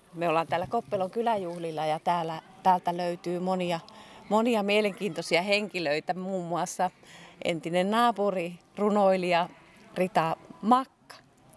Me ollaan täällä Koppelon kyläjuhlilla ja täältä löytyy monia mielenkiintoisia henkilöitä, muun muassa entinen naapuri, runoilija Rita Makka.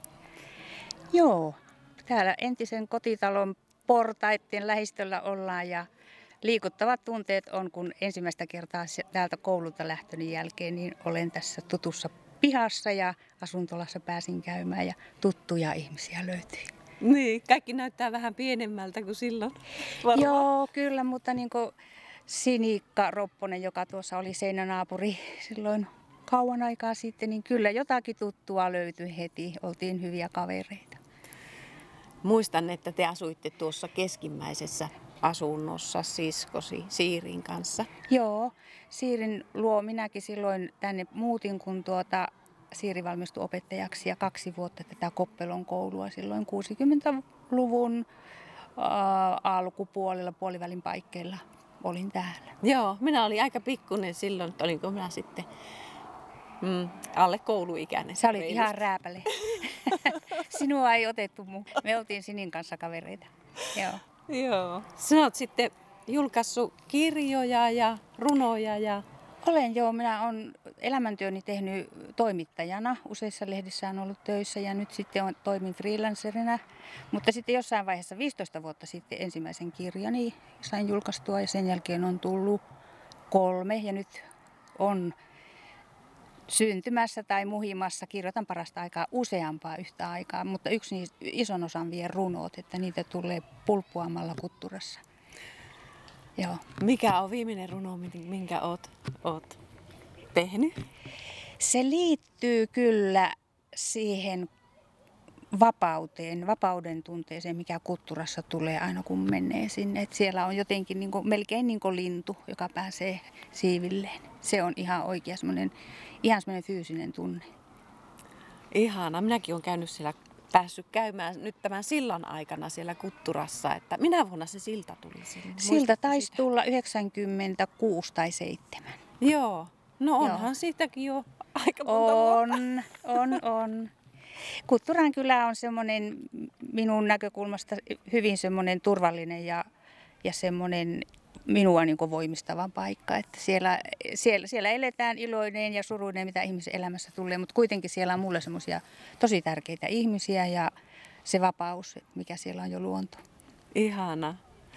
Joo, täällä entisen kotitalon portaiden lähistöllä ollaan ja liikuttavat tunteet on, kun ensimmäistä kertaa täältä koululta lähtöni jälkeen, niin olen tässä tutussa pihassa ja asuntolassa pääsin käymään ja tuttuja ihmisiä löytyi. Niin, kaikki näyttää vähän pienemmältä kuin silloin. Varmaan. Joo, kyllä, mutta niin kuin Sinikka Ropponen, joka tuossa oli seinänaapuri silloin kauan aikaa sitten, niin kyllä jotakin tuttua löytyi heti. Oltiin hyviä kavereita. Muistan, että te asuitte tuossa keskimmäisessä asunnossa siskosi Siirin kanssa. Joo, Siirin luo minäkin silloin tänne muutin, kun Siiri valmistui opettajaksi ja 2 vuotta tätä Koppelon koulua silloin 60-luvun alkupuolella, puolivälin paikkeilla olin täällä. Joo, minä olin aika pikkunen silloin, että olinko minä sitten alle kouluikäinen. Sä olit ihan rääpäle. Sinua ei otettu mukaan. Me oltiin Sinin kanssa kavereita. Joo. Joo. Sinä olet sitten julkaissut kirjoja ja runoja ja... Olen joo, minä olen elämäntyöni tehnyt toimittajana. Useissa lehdissä olen ollut töissä ja nyt sitten toimin freelancerina. Mutta sitten jossain vaiheessa 15 vuotta sitten ensimmäisen kirjani sain julkaistua ja sen jälkeen on tullut 3 ja nyt on syntymässä tai muhimassa. Kirjoitan parasta aikaa useampaa yhtä aikaa, mutta yksi niistä ison osan vie runot, että niitä tulee pulppuamalla kutturassa. Joo. Mikä on viimeinen runo, minkä oot tehnyt? Se liittyy kyllä siihen vapauteen, vapauden tunteeseen, mikä kutturassa tulee aina kun menee sinne. Et siellä on jotenkin melkein niin kuin lintu, joka pääsee siivilleen. Se on ihan oikea semmoinen fyysinen tunne. Ihana. Minäkin olen käynyt siellä, päässyt käymään nyt tämän sillan aikana siellä Kutturassa. Että minä vuonna se silta tuli sinne? Silta taisi tulla 96 tai 7. Joo. No onhan Joo. Siitäkin jo aika monta vuotta. On. Kutturan kylä on semmoinen minun näkökulmasta hyvin semmoinen turvallinen ja semmoinen minua niin kuin voimistava paikka. Että siellä eletään iloinen ja suruinen, mitä ihmisen elämässä tulee, mutta kuitenkin siellä on mulle semmoisia tosi tärkeitä ihmisiä ja se vapaus, mikä siellä on jo luonto. Ihana.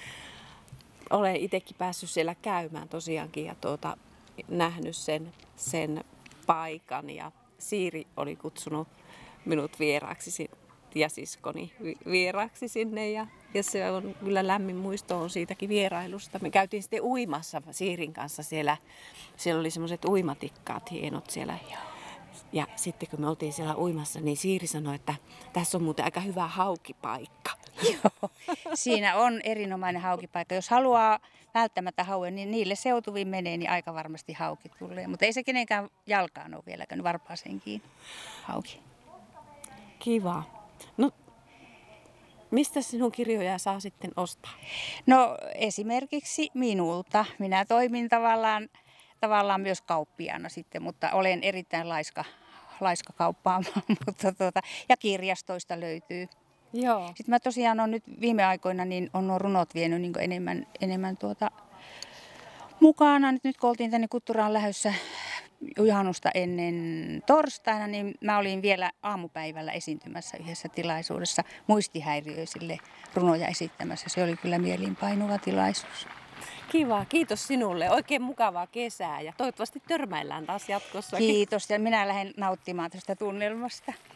Olen itsekin päässyt siellä käymään tosiaankin ja nähnyt sen paikan ja Siiri oli kutsunut minut vieraaksi ja siskoni vieraaksi sinne ja se on kyllä lämmin muisto on siitäkin vierailusta. Me käytiin sitten uimassa Siirin kanssa siellä oli semmoiset uimatikkaat hienot siellä. Ja sitten kun me oltiin siellä uimassa, niin Siiri sanoi, että tässä on muuten aika hyvä haukipaikka. Joo, siinä on erinomainen haukipaikka. Jos haluaa välttämättä hauen, niin niille seutuviin menee, niin aika varmasti hauki tulee. Mutta ei se kenenkään jalkaan ole vielä käynyt varpaaseen kiinni hauki. Kiva. No, mistä sinun kirjoja saa sitten ostaa? No esimerkiksi minulta. Minä toimin tavallaan myös kauppiaana sitten, mutta olen erittäin laiska kauppaamaan. Ja kirjastoista löytyy. Joo. Sitten mä tosiaan on nyt viime aikoina niin on nuo runot vienyt niin enemmän mukana. Nyt kun oltiin tänne Kutturaan lähdössä juhannusta ennen torstaina, niin mä olin vielä aamupäivällä esiintymässä yhdessä tilaisuudessa muistihäiriöisille runoja esittämässä. Se oli kyllä mieliinpainuva tilaisuus. Kiva, kiitos sinulle. Oikein mukavaa kesää ja toivottavasti törmäillään taas jatkossa. Kiitos ja minä lähden nauttimaan tästä tunnelmasta.